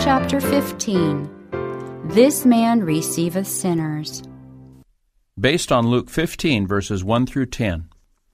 chapter 15. This man receiveth sinners. Based on Luke 15, verses 1 through 10.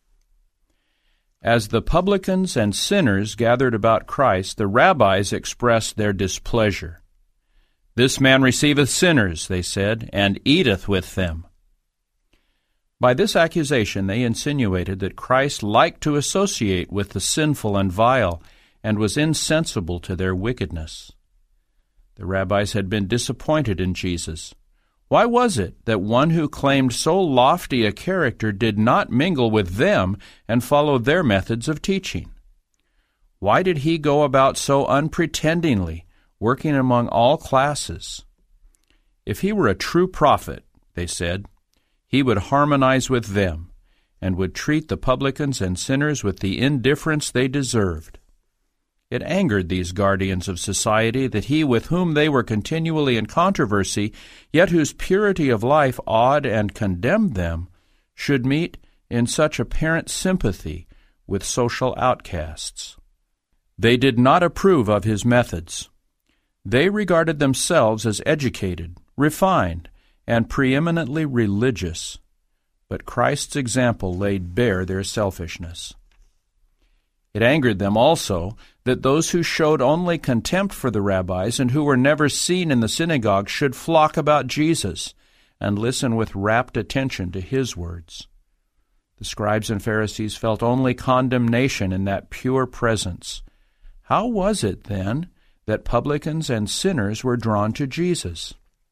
As the publicans and sinners gathered about Christ, the rabbis expressed their displeasure. This man receiveth sinners, they said, and eateth with them. By this accusation they insinuated that Christ liked to associate with the sinful and vile, and was insensible to their wickedness. The rabbis had been disappointed in Jesus. Why was it that one who claimed so lofty a character did not mingle with them and follow their methods of teaching? Why did he go about so unpretendingly, working among all classes? If he were a true prophet, they said, he would harmonize with them and would treat the publicans and sinners with the indifference they deserved. It angered these guardians of society that he with whom they were continually in controversy, yet whose purity of life awed and condemned them, should meet in such apparent sympathy with social outcasts. They did not approve of his methods. They regarded themselves as educated, refined, and preeminently religious, but Christ's example laid bare their selfishness. It angered them also that those who showed only contempt for the rabbis and who were never seen in the synagogue should flock about Jesus and listen with rapt attention to his words. The scribes and Pharisees felt only condemnation in that pure presence. How was it, then, that publicans and sinners were drawn to Jesus?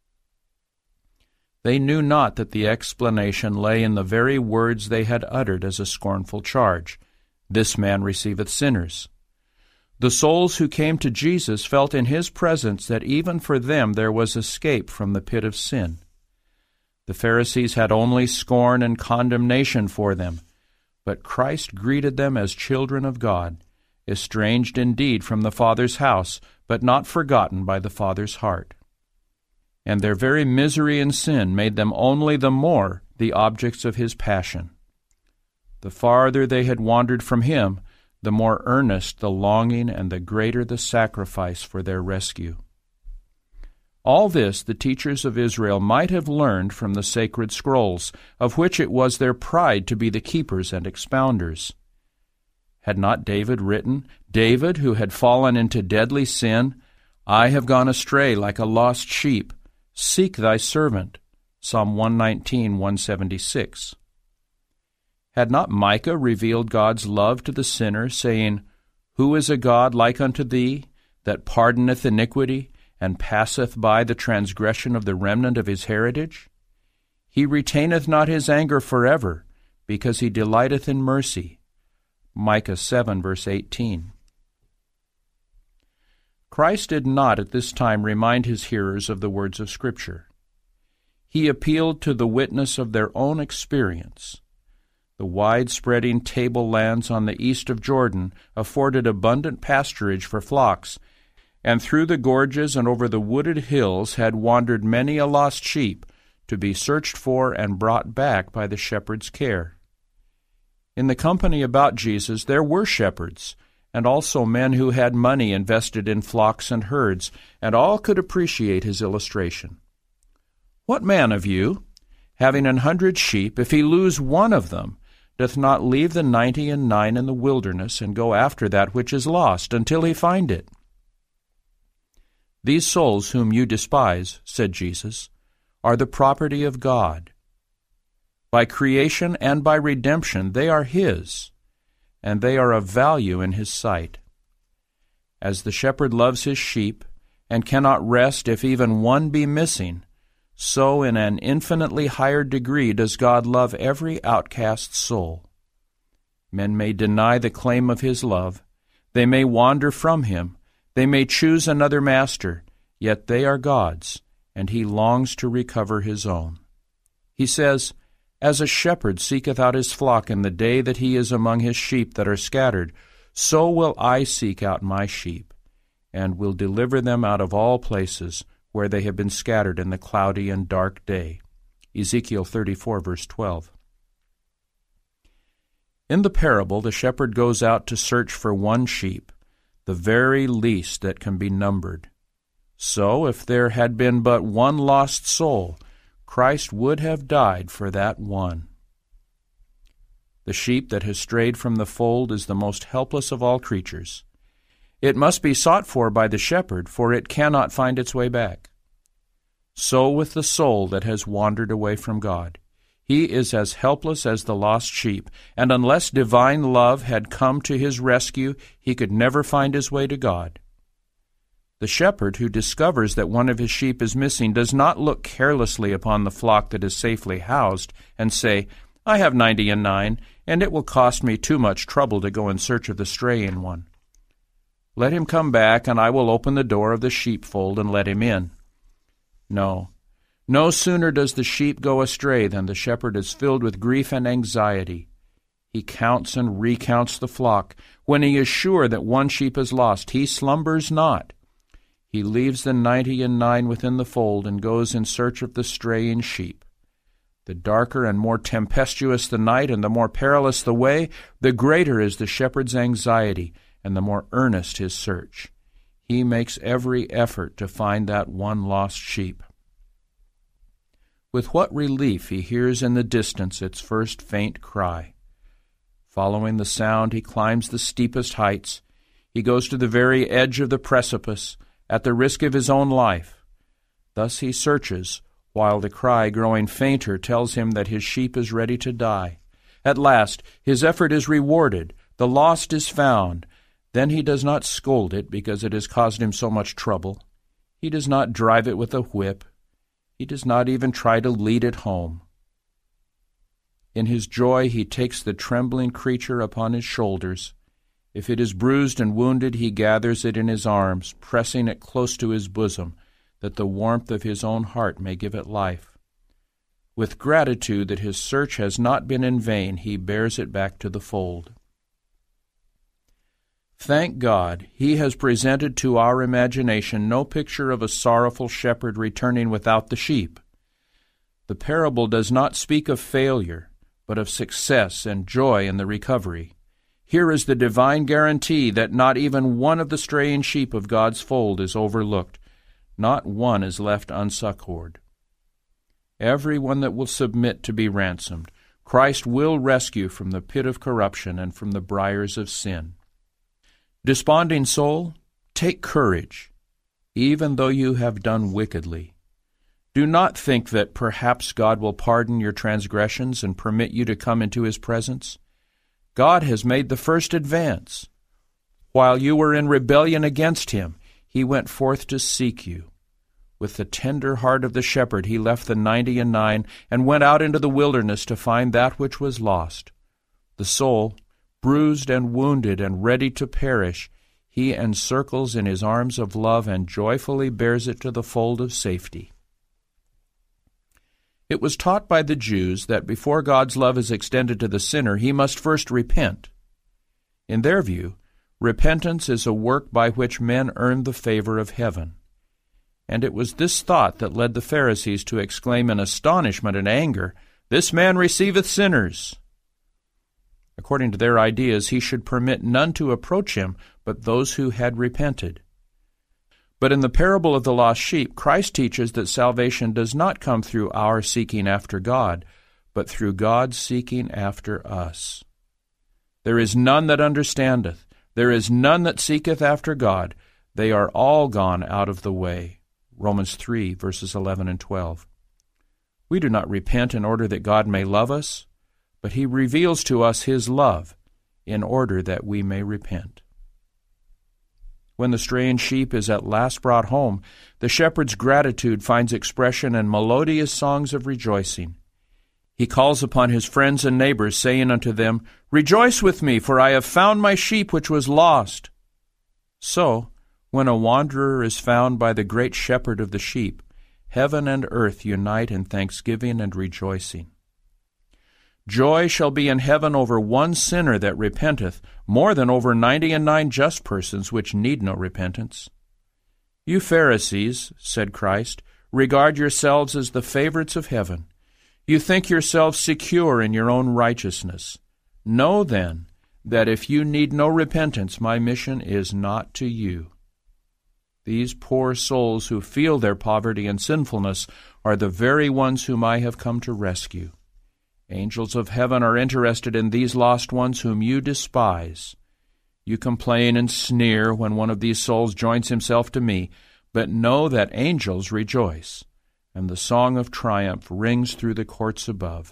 They knew not that the explanation lay in the very words they had uttered as a scornful charge. This man receiveth sinners. The souls who came to Jesus felt in his presence that even for them there was escape from the pit of sin. The Pharisees had only scorn and condemnation for them, but Christ greeted them as children of God, estranged indeed from the Father's house, but not forgotten by the Father's heart. And their very misery and sin made them only the more the objects of his passion. The farther they had wandered from him, the more earnest the longing and the greater the sacrifice for their rescue. All this the teachers of Israel might have learned from the sacred scrolls, of which it was their pride to be the keepers and expounders. Had not David written, David, who had fallen into deadly sin, I have gone astray like a lost sheep. Seek thy servant. Psalm 119, 176. Had not Micah revealed God's love to the sinner, saying, Who is a God like unto thee, that pardoneth iniquity, and passeth by the transgression of the remnant of his heritage? He retaineth not his anger forever, because he delighteth in mercy. Micah 7, verse 18. Christ did not at this time remind his hearers of the words of Scripture. He appealed to the witness of their own experience. The wide-spreading tablelands on the east of Jordan afforded abundant pasturage for flocks, and through the gorges and over the wooded hills had wandered many a lost sheep to be searched for and brought back by the shepherd's care. In the company about Jesus there were shepherds, and also men who had money invested in flocks and herds, and all could appreciate his illustration. What man of you, having 100 sheep, if he lose one of them, doth not leave the 99 in the wilderness, and go after that which is lost, until he find it? These souls whom you despise, said Jesus, are the property of God. By creation and by redemption they are his, and they are of value in his sight. As the shepherd loves his sheep, and cannot rest if even one be missing, so in an infinitely higher degree does God love every outcast soul. Men may deny the claim of his love, they may wander from him, they may choose another master, yet they are God's, and he longs to recover his own. He says, As a shepherd seeketh out his flock in the day that he is among his sheep that are scattered, so will I seek out my sheep, and will deliver them out of all places where they have been scattered in the cloudy and dark day. Ezekiel 34, verse 12. In the parable, the shepherd goes out to search for one sheep, the very least that can be numbered. So, if there had been but one lost soul, Christ would have died for that one. The sheep that has strayed from the fold is the most helpless of all creatures. It must be sought for by the shepherd, for it cannot find its way back. So with the soul that has wandered away from God. He is as helpless as the lost sheep, and unless divine love had come to his rescue, he could never find his way to God. The shepherd who discovers that one of his sheep is missing does not look carelessly upon the flock that is safely housed and say, "I have 99, and it will cost me too much trouble to go in search of the straying one. Let him come back, and I will open the door of the sheepfold and let him in." No. No sooner does the sheep go astray than the shepherd is filled with grief and anxiety. He counts and recounts the flock. When he is sure that one sheep is lost, he slumbers not. He leaves the 99 within the fold and goes in search of the straying sheep. The darker and more tempestuous the night and the more perilous the way, the greater is the shepherd's anxiety and the more earnest his search. He makes every effort to find that one lost sheep. With what relief he hears in the distance its first faint cry. Following the sound, he climbs the steepest heights. He goes to the very edge of the precipice, at the risk of his own life. Thus he searches, while the cry, growing fainter, tells him that his sheep is ready to die. At last, his effort is rewarded. The lost is found. Then he does not scold it because it has caused him so much trouble. He does not drive it with a whip. He does not even try to lead it home. In his joy he takes the trembling creature upon his shoulders. If it is bruised and wounded, he gathers it in his arms, pressing it close to his bosom, that the warmth of his own heart may give it life. With gratitude that his search has not been in vain, he bears it back to the fold. Thank God, he has presented to our imagination no picture of a sorrowful shepherd returning without the sheep. The parable does not speak of failure, but of success and joy in the recovery. Here is the divine guarantee that not even one of the straying sheep of God's fold is overlooked. Not one is left unsuccored. Every one that will submit to be ransomed, Christ will rescue from the pit of corruption and from the briars of sin. Desponding soul, take courage, even though you have done wickedly. Do not think that perhaps God will pardon your transgressions and permit you to come into his presence. God has made the first advance. While you were in rebellion against him, he went forth to seek you. With the tender heart of the shepherd, he left the 99 and went out into the wilderness to find that which was lost. The soul, bruised and wounded and ready to perish, he encircles in his arms of love and joyfully bears it to the fold of safety. It was taught by the Jews that before God's love is extended to the sinner, he must first repent. In their view, repentance is a work by which men earn the favor of heaven. And it was this thought that led the Pharisees to exclaim in astonishment and anger, "This man receiveth sinners." According to their ideas, he should permit none to approach him but those who had repented. But in the parable of the lost sheep, Christ teaches that salvation does not come through our seeking after God, but through God seeking after us. There is none that understandeth, there is none that seeketh after God. They are all gone out of the way. Romans 3, verses 11 and 12. We do not repent in order that God may love us, but he reveals to us his love in order that we may repent. When the straying sheep is at last brought home, the shepherd's gratitude finds expression in melodious songs of rejoicing. He calls upon his friends and neighbors, saying unto them, "Rejoice with me, for I have found my sheep which was lost." So, when a wanderer is found by the great shepherd of the sheep, heaven and earth unite in thanksgiving and rejoicing. Joy shall be in heaven over one sinner that repenteth, more than over 99 just persons which need no repentance. "You Pharisees," said Christ, "regard yourselves as the favorites of heaven. You think yourselves secure in your own righteousness. Know, then, that if you need no repentance, my mission is not to you." These poor souls who feel their poverty and sinfulness are the very ones whom I have come to rescue. Angels of heaven are interested in these lost ones whom you despise. You complain and sneer when one of these souls joins himself to me, but know that angels rejoice, and the song of triumph rings through the courts above.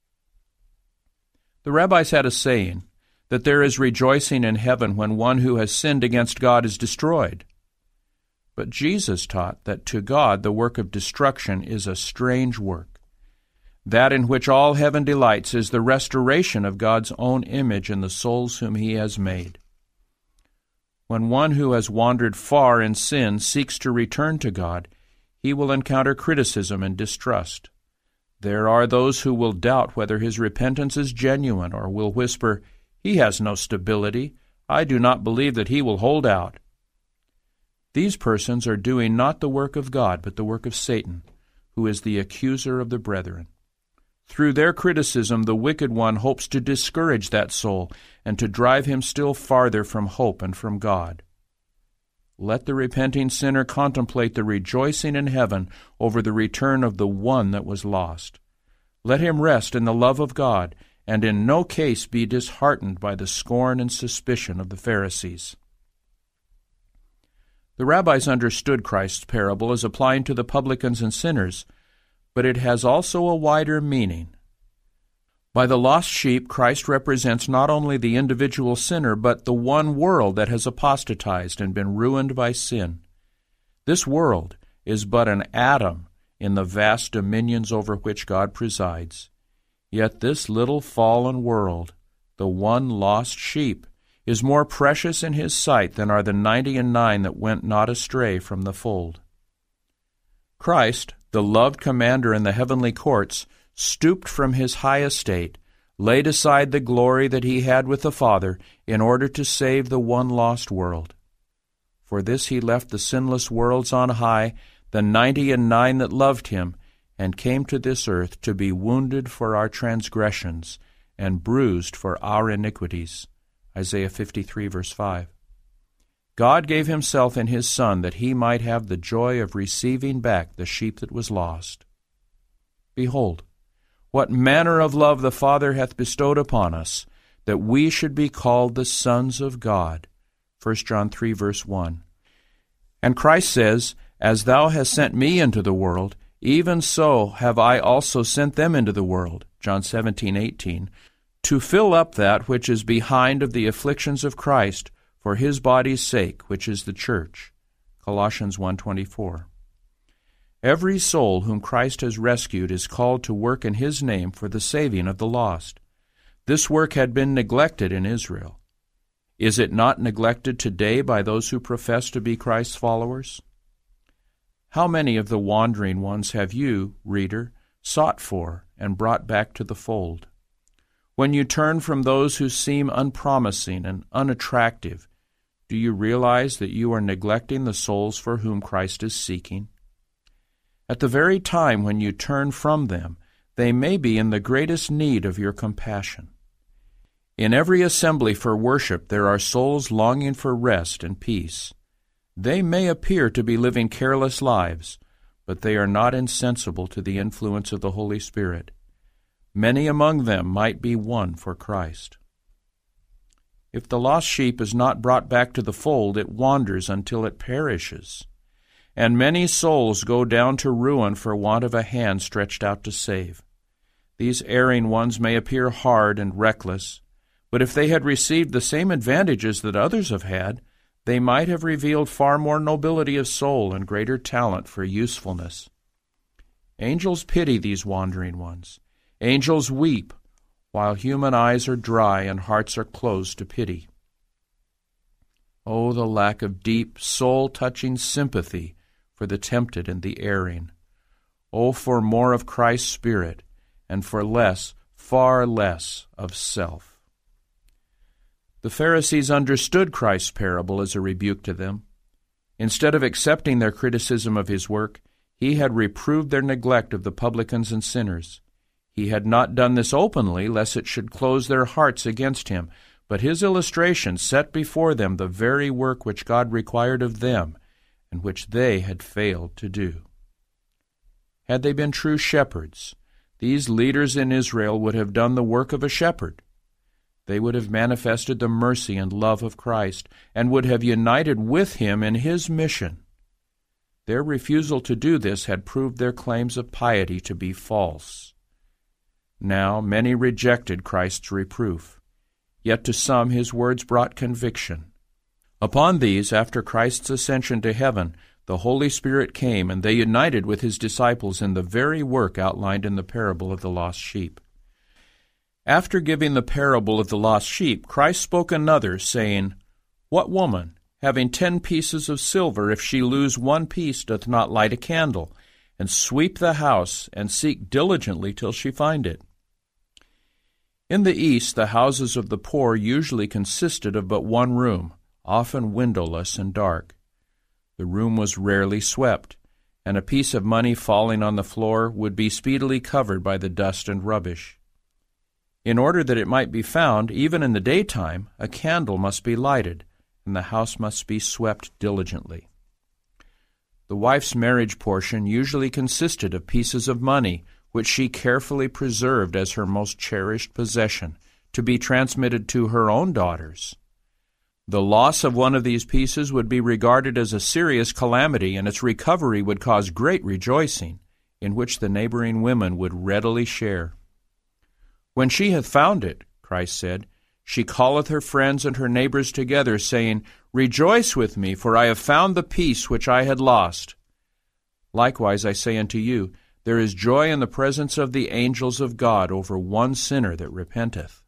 The rabbis had a saying that there is rejoicing in heaven when one who has sinned against God is destroyed. But Jesus taught that to God the work of destruction is a strange work. That in which all heaven delights is the restoration of God's own image in the souls whom He has made. When one who has wandered far in sin seeks to return to God, he will encounter criticism and distrust. There are those who will doubt whether his repentance is genuine, or will whisper, "He has no stability. I do not believe that he will hold out." These persons are doing not the work of God, but the work of Satan, who is the accuser of the brethren. Through their criticism, the wicked one hopes to discourage that soul and to drive him still farther from hope and from God. Let the repenting sinner contemplate the rejoicing in heaven over the return of the one that was lost. Let him rest in the love of God, and in no case be disheartened by the scorn and suspicion of the Pharisees. The rabbis understood Christ's parable as applying to the publicans and sinners, but it has also a wider meaning. By the lost sheep, Christ represents not only the individual sinner, but the one world that has apostatized and been ruined by sin. This world is but an atom in the vast dominions over which God presides. Yet this little fallen world, the one lost sheep, is more precious in His sight than are the 99 that went not astray from the fold. Christ, the loved commander in the heavenly courts, stooped from His high estate, laid aside the glory that He had with the Father in order to save the one lost world. For this He left the sinless worlds on high, the 99 that loved Him, and came to this earth to be wounded for our transgressions and bruised for our iniquities. Isaiah 53, verse 5. God gave Himself in His Son that He might have the joy of receiving back the sheep that was lost. Behold, what manner of love the Father hath bestowed upon us, that we should be called the sons of God. 1 John 3, verse 1. And Christ says, As thou hast sent me into the world, even so have I also sent them into the world. John 17, 18. To fill up that which is behind of the afflictions of Christ, for His body's sake, which is the church. Colossians 1:24. Every soul whom Christ has rescued is called to work in His name for the saving of the lost. This work had been neglected in Israel. Is it not neglected today by those who profess to be Christ's followers? How many of the wandering ones have you, reader, sought for and brought back to the fold? When you turn from those who seem unpromising and unattractive, do you realize that you are neglecting the souls for whom Christ is seeking? At the very time when you turn from them, they may be in the greatest need of your compassion. In every assembly for worship there are souls longing for rest and peace. They may appear to be living careless lives, but they are not insensible to the influence of the Holy Spirit. Many among them might be won for Christ. If the lost sheep is not brought back to the fold, it wanders until it perishes. And many souls go down to ruin for want of a hand stretched out to save. These erring ones may appear hard and reckless, but if they had received the same advantages that others have had, they might have revealed far more nobility of soul and greater talent for usefulness. Angels pity these wandering ones. Angels weep, while human eyes are dry and hearts are closed to pity. Oh, the lack of deep, soul-touching sympathy for the tempted and the erring. Oh, for more of Christ's Spirit, and for less, far less, of self. The Pharisees understood Christ's parable as a rebuke to them. Instead of accepting their criticism of His work, He had reproved their neglect of the publicans and sinners. He had not done this openly, lest it should close their hearts against Him, but His illustration set before them the very work which God required of them, and which they had failed to do. Had they been true shepherds, these leaders in Israel would have done the work of a shepherd. They would have manifested the mercy and love of Christ, and would have united with him in his mission. Their refusal to do this had proved their claims of piety to be false. Now many rejected Christ's reproof, yet to some his words brought conviction. Upon these, after Christ's ascension to heaven, the Holy Spirit came, and they united with his disciples in the very work outlined in the parable of the lost sheep. After giving the parable of the lost sheep, Christ spoke another, saying, "What woman, having 10 pieces of silver, if she lose 1 piece, doth not light a candle, and sweep the house, and seek diligently till she find it?" In the East, the houses of the poor usually consisted of but one room, often windowless and dark. The room was rarely swept, and a piece of money falling on the floor would be speedily covered by the dust and rubbish. In order that it might be found, even in the daytime, a candle must be lighted, and the house must be swept diligently. The wife's marriage portion usually consisted of pieces of money, which she carefully preserved as her most cherished possession, to be transmitted to her own daughters. The loss of one of these pieces would be regarded as a serious calamity, and its recovery would cause great rejoicing, in which the neighboring women would readily share. "When she hath found it," Christ said, "she calleth her friends and her neighbors together, saying, Rejoice with me, for I have found the piece which I had lost. Likewise I say unto you, there is joy in the presence of the angels of God over one sinner that repenteth."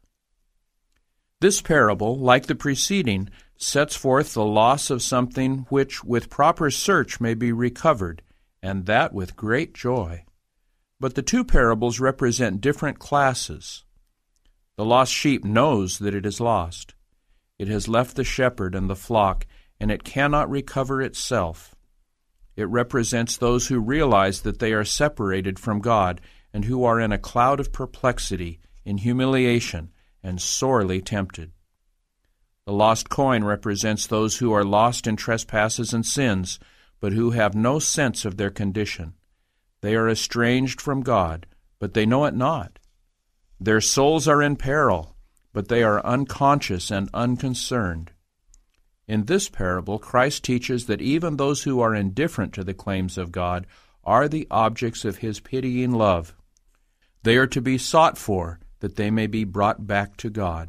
This parable, like the preceding, sets forth the loss of something which with proper search may be recovered, and that with great joy. But the two parables represent different classes. The lost sheep knows that it is lost. It has left the shepherd and the flock, and it cannot recover itself. It represents those who realize that they are separated from God and who are in a cloud of perplexity, in humiliation, and sorely tempted. The lost coin represents those who are lost in trespasses and sins, but who have no sense of their condition. They are estranged from God, but they know it not. Their souls are in peril, but they are unconscious and unconcerned. In this parable, Christ teaches that even those who are indifferent to the claims of God are the objects of his pitying love. They are to be sought for, that they may be brought back to God.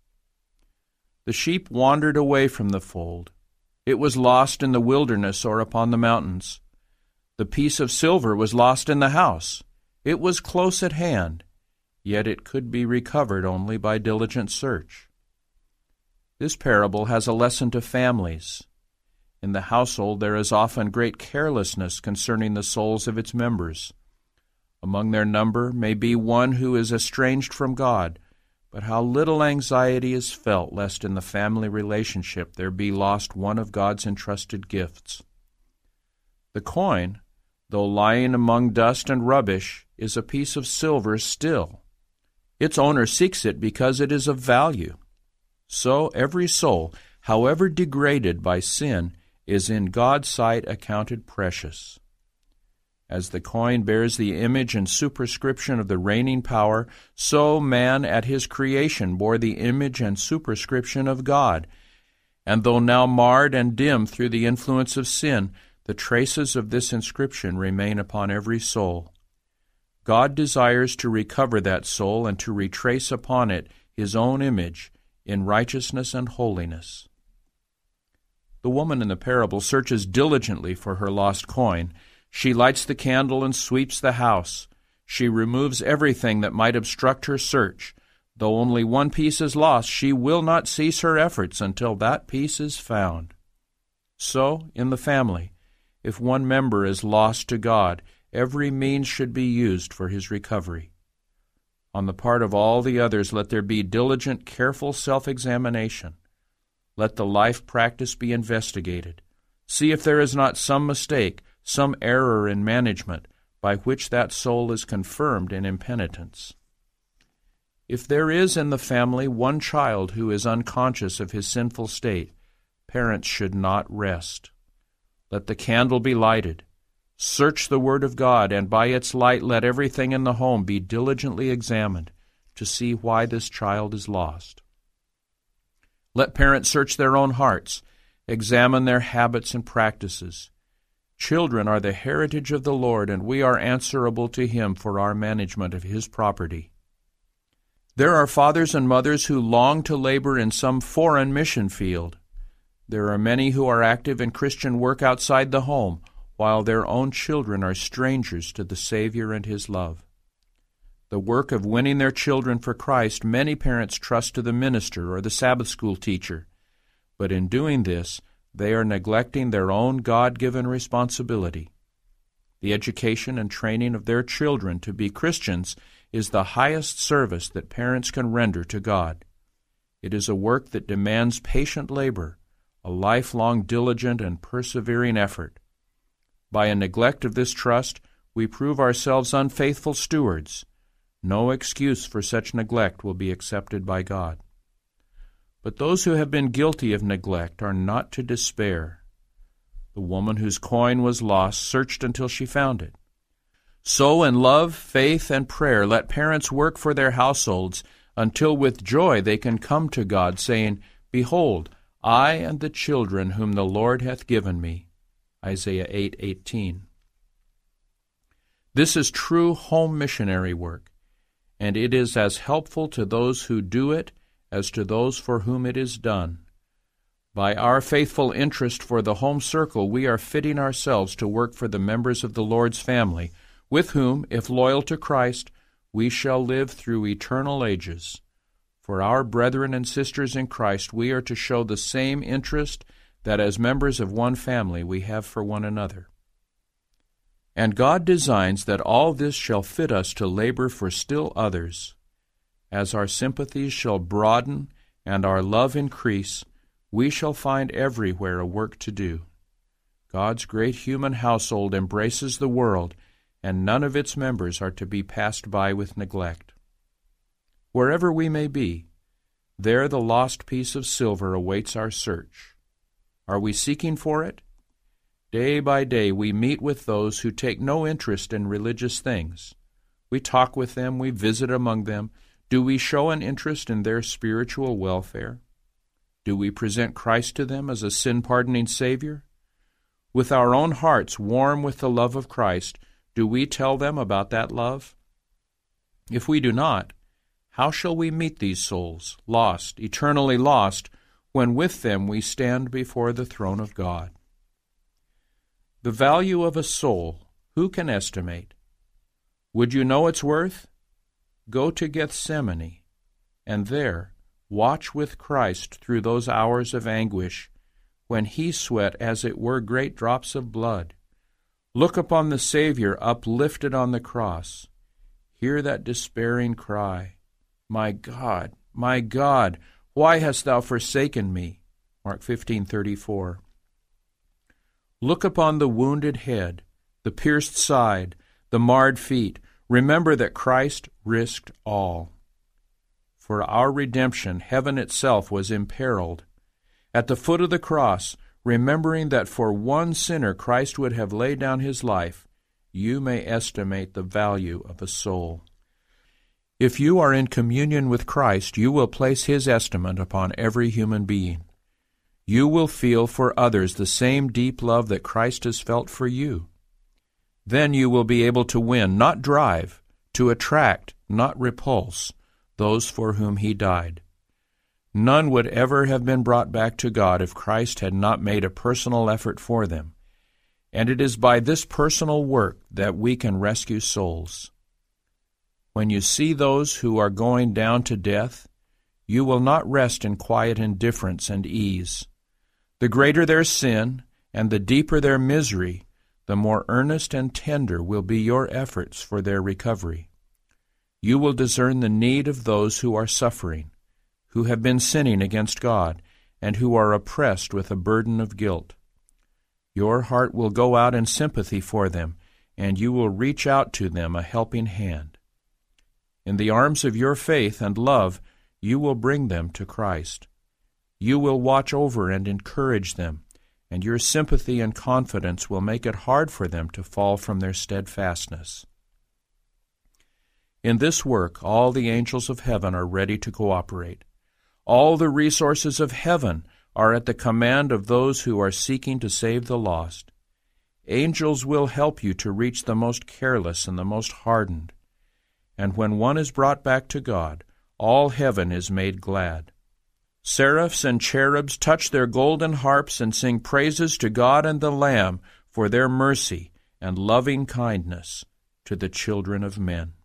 The sheep wandered away from the fold. It was lost in the wilderness or upon the mountains. The piece of silver was lost in the house. It was close at hand, yet it could be recovered only by diligent search. This parable has a lesson to families. In the household there is often great carelessness concerning the souls of its members. Among their number may be one who is estranged from God, but how little anxiety is felt lest in the family relationship there be lost one of God's entrusted gifts. The coin, though lying among dust and rubbish, is a piece of silver still. Its owner seeks it because it is of value. So every soul, however degraded by sin, is in God's sight accounted precious. As the coin bears the image and superscription of the reigning power, so man at his creation bore the image and superscription of God. And though now marred and dim through the influence of sin, the traces of this inscription remain upon every soul. God desires to recover that soul and to retrace upon it his own image in righteousness and holiness. The woman in the parable searches diligently for her lost coin. She lights the candle and sweeps the house. She removes everything that might obstruct her search. Though only one piece is lost, she will not cease her efforts until that piece is found. So, in the family, if one member is lost to God, every means should be used for his recovery. On the part of all the others, let there be diligent, careful self-examination. Let the life practice be investigated. See if there is not some mistake, some error in management, by which that soul is confirmed in impenitence. If there is in the family one child who is unconscious of his sinful state, parents should not rest. Let the candle be lighted. Search the Word of God, and by its light let everything in the home be diligently examined to see why this child is lost. Let parents search their own hearts, examine their habits and practices. Children are the heritage of the Lord, and we are answerable to Him for our management of His property. There are fathers and mothers who long to labor in some foreign mission field. There are many who are active in Christian work outside the home, while their own children are strangers to the Savior and His love. The work of winning their children for Christ many parents trust to the minister or the Sabbath school teacher, but in doing this, they are neglecting their own God-given responsibility. The education and training of their children to be Christians is the highest service that parents can render to God. It is a work that demands patient labor, a lifelong diligent and persevering effort. By a neglect of this trust, we prove ourselves unfaithful stewards. No excuse for such neglect will be accepted by God. But those who have been guilty of neglect are not to despair. The woman whose coin was lost searched until she found it. So in love, faith, and prayer, let parents work for their households until with joy they can come to God, saying, Behold, I and the children whom the Lord hath given me. Isaiah 8:18. This is true home missionary work, and it is as helpful to those who do it as to those for whom it is done. By our faithful interest for the home circle, we are fitting ourselves to work for the members of the Lord's family, with whom, if loyal to Christ, we shall live through eternal ages. For our brethren and sisters in Christ, we are to show the same interest that as members of one family we have for one another. And God designs that all this shall fit us to labor for still others. As our sympathies shall broaden and our love increase, we shall find everywhere a work to do. God's great human household embraces the world, and none of its members are to be passed by with neglect. Wherever we may be, there the lost piece of silver awaits our search. Are we seeking for it? Day by day we meet with those who take no interest in religious things. We talk with them, we visit among them. Do we show an interest in their spiritual welfare? Do we present Christ to them as a sin-pardoning Savior? With our own hearts warm with the love of Christ, do we tell them about that love? If we do not, how shall we meet these souls, lost, eternally lost, when with them we stand before the throne of God? The value of a soul, who can estimate? Would you know its worth? Go to Gethsemane, and there watch with Christ through those hours of anguish, when he sweat as it were great drops of blood. Look upon the Savior uplifted on the cross. Hear that despairing cry, my God, why hast thou forsaken me? Mark 15:34. Look upon the wounded head, the pierced side, the marred feet. Remember that Christ risked all. For our redemption, heaven itself was imperiled. At the foot of the cross, remembering that for one sinner Christ would have laid down his life, you may estimate the value of a soul. If you are in communion with Christ, you will place his estimate upon every human being. You will feel for others the same deep love that Christ has felt for you. Then you will be able to win, not drive, to attract, not repulse, those for whom he died. None would ever have been brought back to God if Christ had not made a personal effort for them, and it is by this personal work that we can rescue souls. When you see those who are going down to death, you will not rest in quiet indifference and ease. The greater their sin and the deeper their misery, the more earnest and tender will be your efforts for their recovery. You will discern the need of those who are suffering, who have been sinning against God, and who are oppressed with a burden of guilt. Your heart will go out in sympathy for them, and you will reach out to them a helping hand. In the arms of your faith and love, you will bring them to Christ. You will watch over and encourage them, and your sympathy and confidence will make it hard for them to fall from their steadfastness. In this work, all the angels of heaven are ready to cooperate. All the resources of heaven are at the command of those who are seeking to save the lost. Angels will help you to reach the most careless and the most hardened. And when one is brought back to God, all heaven is made glad. Seraphs and cherubs touch their golden harps and sing praises to God and the Lamb for their mercy and loving kindness to the children of men.